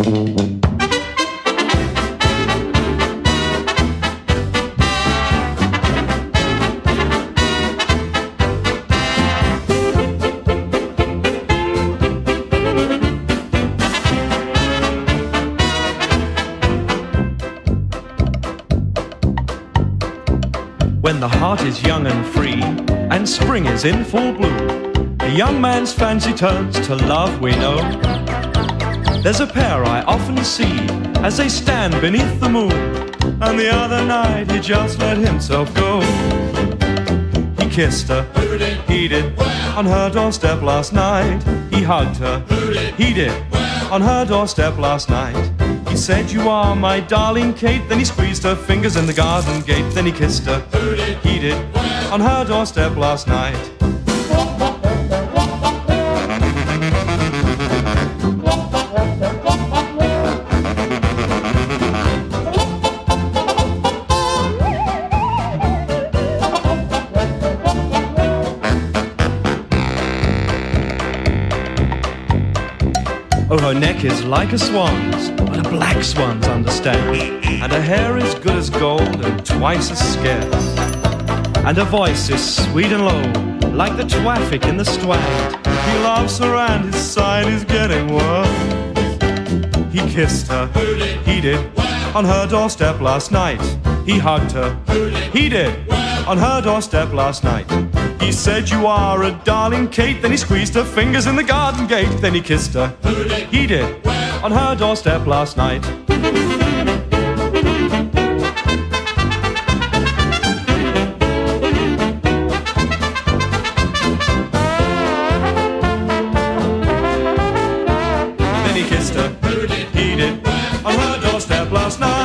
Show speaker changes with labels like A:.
A: When the heart is young and free, and spring is in full bloom, a young man's fancy turns to love, we know. There's a pair I often see as they stand beneath the moon, and the other night he just let himself go. He kissed her, he did, on her doorstep last night. He hugged her, he did, on her doorstep last night. He said, "You are my darling Kate." Then he squeezed her fingers in the garden gate. Then he kissed her, he did, on her doorstep last night. Oh, her neck is like a swan's, but a black swan's, understand. And her hair is good as gold and twice as scarce. And her voice is sweet and low, like the traffic in the Strand. He loves her and his side is getting worse. He kissed her, he did, on her doorstep last night. He hugged her, he did, on her doorstep last night. He said, "You are a darling Kate." Then he squeezed her fingers in the garden gate. Then he kissed her, he did, on her doorstep last night.